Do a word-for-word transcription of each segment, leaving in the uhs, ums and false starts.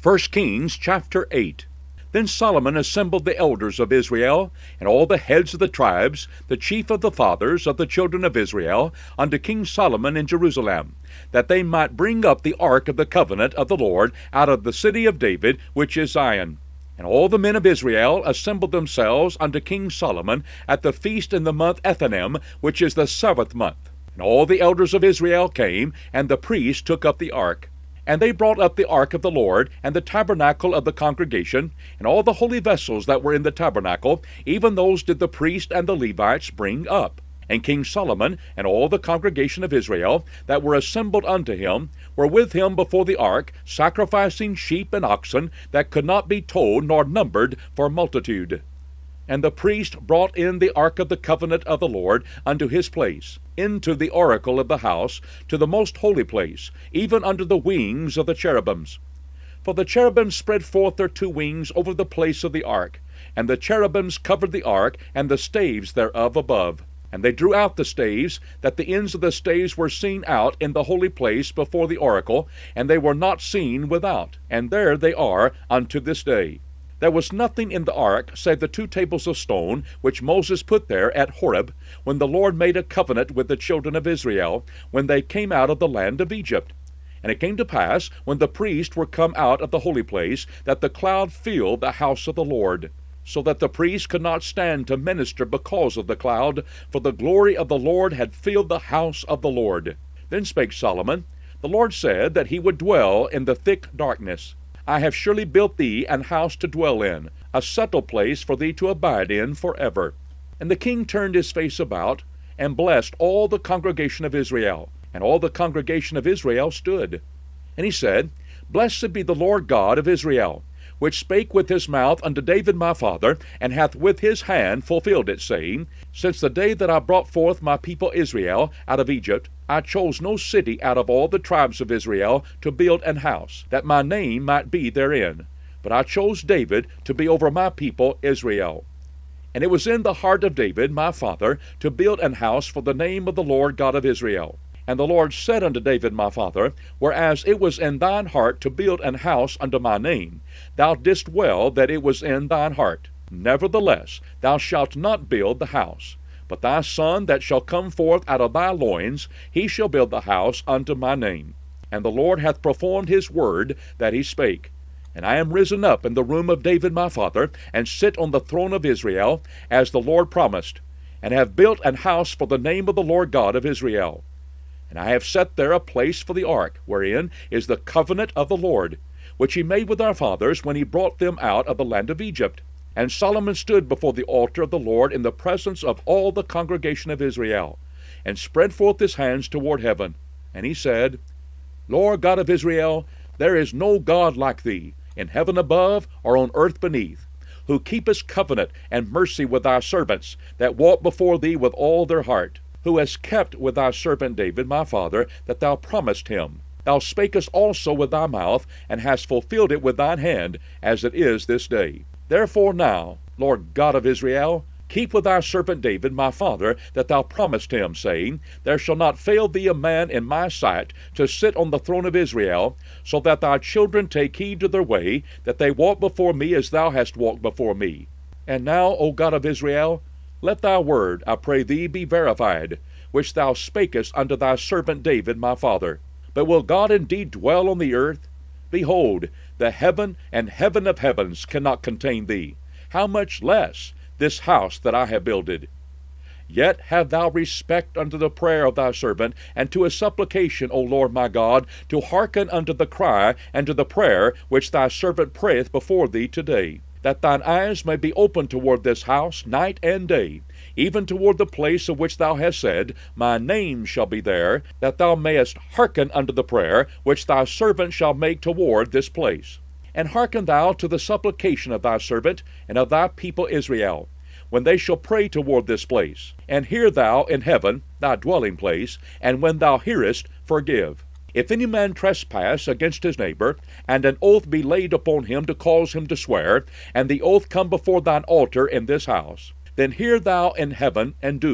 First Kings chapter eight. Then Solomon assembled the elders of Israel, and all the heads of the tribes, the chief of the fathers of the children of Israel, unto King Solomon in Jerusalem, that they might bring up the ark of the covenant of the Lord out of the city of David, which is Zion. And all the men of Israel assembled themselves unto King Solomon at the feast in the month Ethanim, which is the seventh month. And all the elders of Israel came, and the priests took up the ark. And they brought up the ark of the Lord, and the tabernacle of the congregation, and all the holy vessels that were in the tabernacle, even those did the priest and the Levites bring up. And King Solomon and all the congregation of Israel that were assembled unto him were with him before the ark, sacrificing sheep and oxen that could not be told nor numbered for multitude. And the priest brought in the ark of the covenant of the Lord unto his place, into the oracle of the house, to the most holy place, even under the wings of the cherubims. For the cherubims spread forth their two wings over the place of the ark, and the cherubims covered the ark, and the staves thereof above. And they drew out the staves, that the ends of the staves were seen out in the holy place before the oracle, and they were not seen without. And there they are unto this day. There was nothing in the ark save the two tables of stone which Moses put there at Horeb, when the Lord made a covenant with the children of Israel, when they came out of the land of Egypt. And it came to pass, when the priests were come out of the holy place, that the cloud filled the house of the Lord, so that the priests could not stand to minister because of the cloud, for the glory of the Lord had filled the house of the Lord. Then spake Solomon, The Lord said that he would dwell in the thick darkness. I have surely built thee an house to dwell in, a settled place for thee to abide in forever. And the king turned his face about, and blessed all the congregation of Israel. And all the congregation of Israel stood. And he said, Blessed be the Lord God of Israel, which spake with his mouth unto David my father, and hath with his hand fulfilled it, saying, Since the day that I brought forth my people Israel out of Egypt, I chose no city out of all the tribes of Israel to build an house, that my name might be therein. But I chose David to be over my people Israel. And it was in the heart of David my father to build an house for the name of the Lord God of Israel. And the Lord said unto David my father, Whereas it was in thine heart to build an house unto my name, thou didst well that it was in thine heart. Nevertheless, thou shalt not build the house. But thy son that shall come forth out of thy loins, he shall build the house unto my name. And the Lord hath performed his word that he spake. And I am risen up in the room of David my father, and sit on the throne of Israel, as the Lord promised, and have built an house for the name of the Lord God of Israel. And I have set there a place for the ark, wherein is the covenant of the Lord, which he made with our fathers when he brought them out of the land of Egypt. And Solomon stood before the altar of the Lord in the presence of all the congregation of Israel, and spread forth his hands toward heaven. And he said, Lord God of Israel, there is no God like thee, in heaven above or on earth beneath, who keepest covenant and mercy with thy servants, that walk before thee with all their heart, who hast kept with thy servant David my father, that thou promised him. Thou spakest also with thy mouth, and hast fulfilled it with thine hand, as it is this day. Therefore now, Lord God of Israel, keep with thy servant David my father, that thou promised him, saying, There shall not fail thee a man in my sight to sit on the throne of Israel, so that thy children take heed to their way, that they walk before me as thou hast walked before me. And now, O God of Israel, let thy word, I pray thee, be verified, which thou spakest unto thy servant David my father. But will God indeed dwell on the earth? Behold, the heaven and heaven of heavens cannot contain thee. How much less this house that I have builded? Yet have thou respect unto the prayer of thy servant, and to his supplication, O Lord my God, to hearken unto the cry and to the prayer which thy servant prayeth before thee today, that thine eyes may be open toward this house night and day, even toward the place of which thou hast said, My name shall be there, that thou mayest hearken unto the prayer which thy servant shall make toward this place. And hearken thou to the supplication of thy servant and of thy people Israel, when they shall pray toward this place. And hear thou in heaven, thy dwelling place, and when thou hearest, forgive. If any man trespass against his neighbor, and an oath be laid upon him to cause him to swear, and the oath come before thine altar in this house, then hear thou in heaven, and do,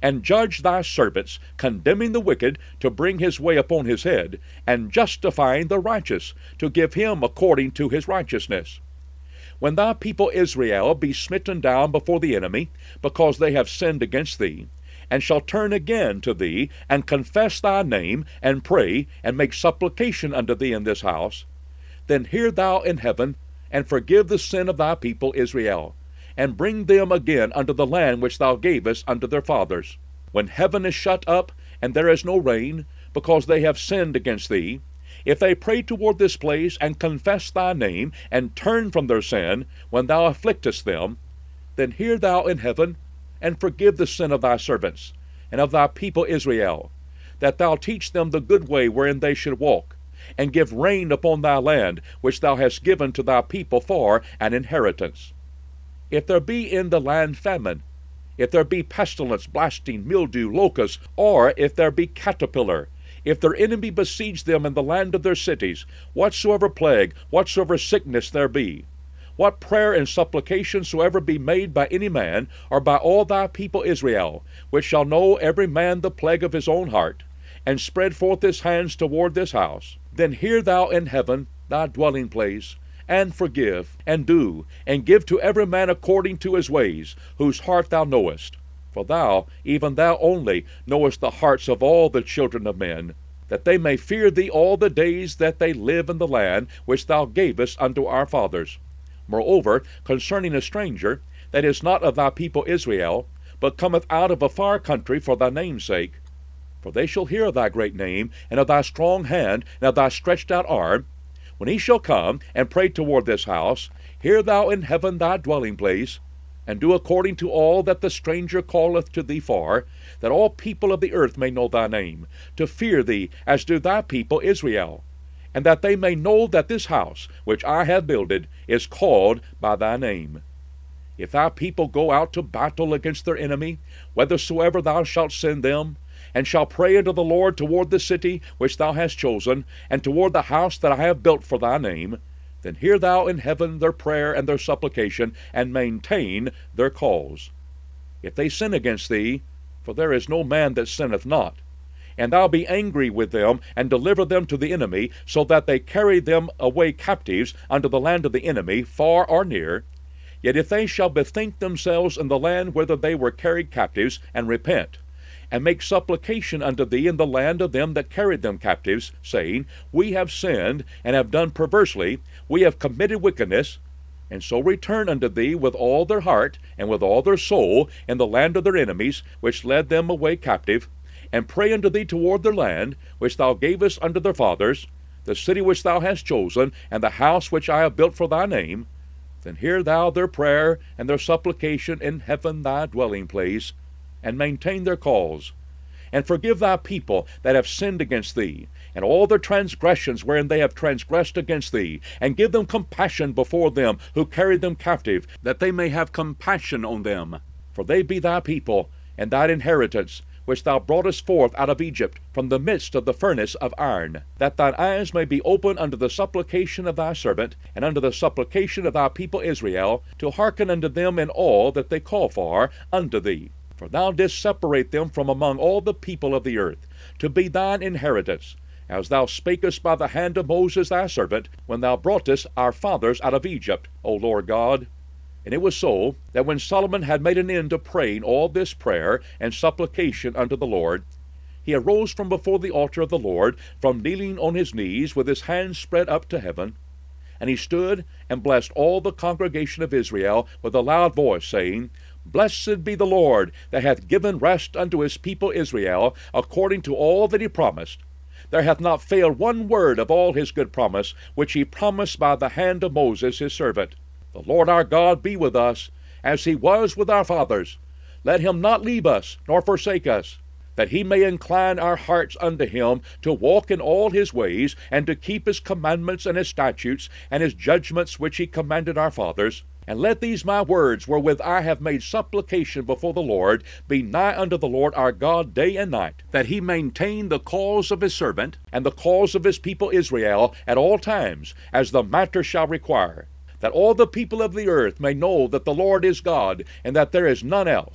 and judge thy servants, condemning the wicked to bring his way upon his head, and justifying the righteous to give him according to his righteousness. When thy people Israel be smitten down before the enemy, because they have sinned against thee, and shall turn again to thee, and confess thy name, and pray, and make supplication unto thee in this house, then hear thou in heaven, and forgive the sin of thy people Israel, and bring them again unto the land which thou gavest unto their fathers. When heaven is shut up, and there is no rain, because they have sinned against thee, if they pray toward this place, and confess thy name, and turn from their sin, when thou afflictest them, then hear thou in heaven, and forgive the sin of thy servants, and of thy people Israel, that thou teach them the good way wherein they should walk, and give rain upon thy land, which thou hast given to thy people for an inheritance. If there be in the land famine, if there be pestilence, blasting, mildew, locusts, or if there be caterpillar, if their enemy besiege them in the land of their cities, whatsoever plague, whatsoever sickness there be, what prayer and supplication soever be made by any man, or by all thy people Israel, which shall know every man the plague of his own heart, and spread forth his hands toward this house, then hear thou in heaven, thy dwelling place, and forgive, and do, and give to every man according to his ways, whose heart thou knowest. For thou, even thou only, knowest the hearts of all the children of men, that they may fear thee all the days that they live in the land which thou gavest unto our fathers. Moreover, concerning a stranger, that is not of thy people Israel, but cometh out of a far country for thy name's sake, for they shall hear of thy great name, and of thy strong hand, and of thy stretched out arm, when he shall come and pray toward this house, hear thou in heaven thy dwelling place, and do according to all that the stranger calleth to thee for, that all people of the earth may know thy name, to fear thee as do thy people Israel, and that they may know that this house, which I have builded, is called by thy name. If thy people go out to battle against their enemy, whithersoever thou shalt send them, and shall pray unto the Lord toward the city which thou hast chosen, and toward the house that I have built for thy name, then hear thou in heaven their prayer and their supplication, and maintain their cause. If they sin against thee, for there is no man that sinneth not, and thou be angry with them, and deliver them to the enemy, so that they carry them away captives unto the land of the enemy, far or near, yet if they shall bethink themselves in the land whither they were carried captives, and repent, and make supplication unto thee in the land of them that carried them captives, saying, We have sinned, and have done perversely, we have committed wickedness, and so return unto thee with all their heart, and with all their soul, in the land of their enemies, which led them away captive, and pray unto thee toward their land, which thou gavest unto their fathers, the city which thou hast chosen, and the house which I have built for thy name, then hear thou their prayer and their supplication in heaven thy dwelling place, and maintain their cause, and forgive thy people that have sinned against thee, and all their transgressions wherein they have transgressed against thee, and give them compassion before them who carried them captive, that they may have compassion on them. For they be thy people, and thine inheritance, which thou broughtest forth out of Egypt, from the midst of the furnace of iron, that thine eyes may be open unto the supplication of thy servant, and unto the supplication of thy people Israel, to hearken unto them in all that they call for unto thee. For thou didst separate them from among all the people of the earth, to be thine inheritance, as thou spakest by the hand of Moses thy servant, when thou broughtest our fathers out of Egypt, O Lord God. And it was so, that when Solomon had made an end of praying all this prayer and supplication unto the Lord, he arose from before the altar of the Lord, from kneeling on his knees, with his hands spread up to heaven, and he stood and blessed all the congregation of Israel with a loud voice, saying, Blessed be the Lord, that hath given rest unto his people Israel, according to all that he promised. There hath not failed one word of all his good promise, which he promised by the hand of Moses his servant. The Lord our God be with us, as he was with our fathers. Let him not leave us, nor forsake us, that he may incline our hearts unto him, to walk in all his ways, and to keep his commandments and his statutes, and his judgments which he commanded our fathers. And let these my words, wherewith I have made supplication before the Lord, be nigh unto the Lord our God day and night, that he maintain the cause of his servant, and the cause of his people Israel, at all times, as the matter shall require, that all the people of the earth may know that the Lord is God, and that there is none else.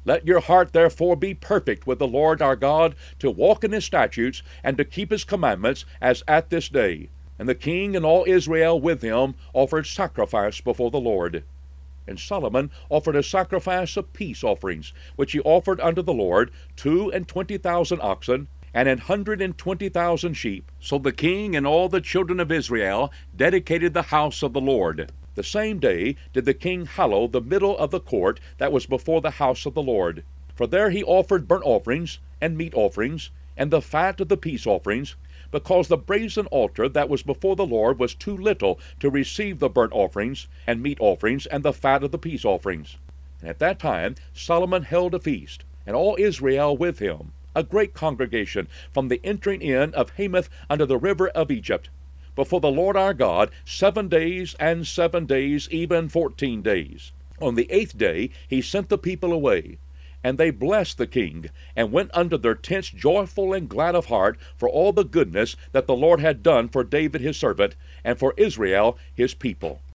Let your heart therefore be perfect with the Lord our God, to walk in his statutes, and to keep his commandments, as at this day. And the king and all Israel with him offered sacrifice before the Lord. And Solomon offered a sacrifice of peace offerings, which he offered unto the Lord, two and twenty thousand oxen, and an hundred and twenty thousand sheep. So the king and all the children of Israel dedicated the house of the Lord. The same day did the king hallow the middle of the court that was before the house of the Lord. For there he offered burnt offerings, and meat offerings, and the fat of the peace offerings, because the brazen altar that was before the Lord was too little to receive the burnt offerings, and meat offerings, and the fat of the peace offerings. And at that time Solomon held a feast, and all Israel with him, a great congregation, from the entering in of Hamath unto the river of Egypt, before the Lord our God, seven days and seven days, even fourteen days. On the eighth day he sent the people away. And they blessed the king, and went unto their tents joyful and glad of heart, for all the goodness that the Lord had done for David his servant, and for Israel his people.